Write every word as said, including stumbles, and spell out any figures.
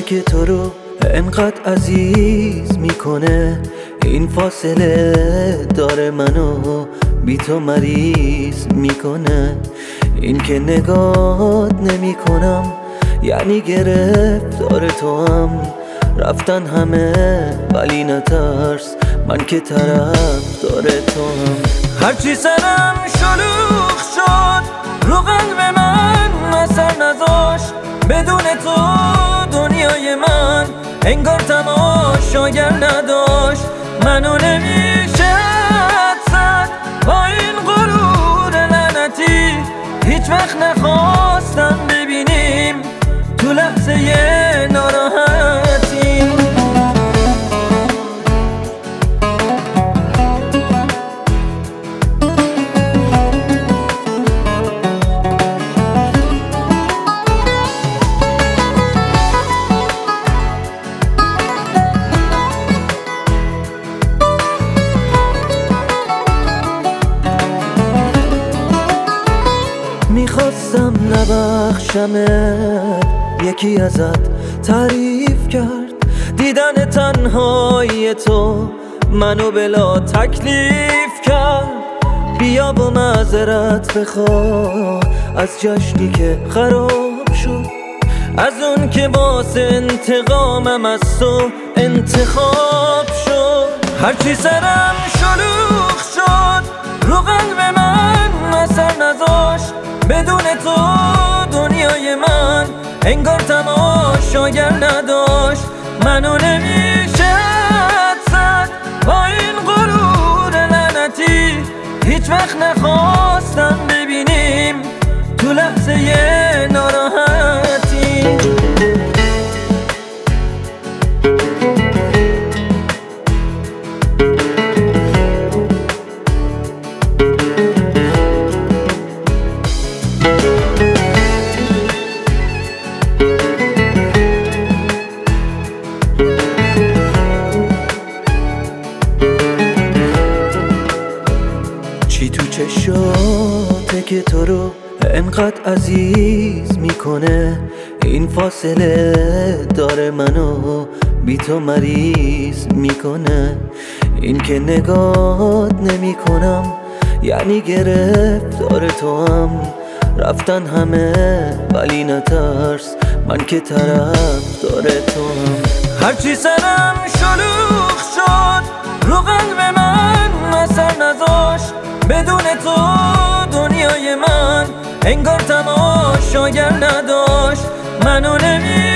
که تو رو انقدر عزیز میکنه، این فاصله داره منو بی تو مریض میکنه. این که نگات نمی کنم یعنی گرفتار تو هم، رفتن همه ولی نترس، من که طرف داره تو هم. هرچی سرم شلوغ شد رو قلب من اثر نذاشت، بدون تو دنیای من انگار تماشاگر نداشت. منو نمیشه زد با این غرور لعنتی، هیچ وقت نخواستم ببینیم تو لحظه ناراحتی. میخواستم نبخشمت، یکی ازت تعریف کرد دیدن تنهای تو منو بلا تکلیف کرد. بیا با معذرت بخواه از جشنی که خراب شد، از اون که واسه انتقامم از تو انتخاب شد. هرچی سرم شلوغ شد رو قلب من اثر نذاشت، بدون تو دنیای من انگار تماشاگر نداشت. منو نمیشه زد با این غرور لعنتی، هیچ وقت نخواستم ببینیم تو لحظه ناراحتی. چی تو چشاته که تو رو انقدر عزیز میکنه، این فاصله داره منو بی تو مریض میکنه. این که نگات نمی کنم یعنی گرفتار تو هم، رفتن همه ولی نترس، من که طرف داره تو هم. هرچی سرم شلوغ شد رو قلب من اثر نذاشت، بدون تو دنیای من انگار تماشاگر نداشت. منو نمی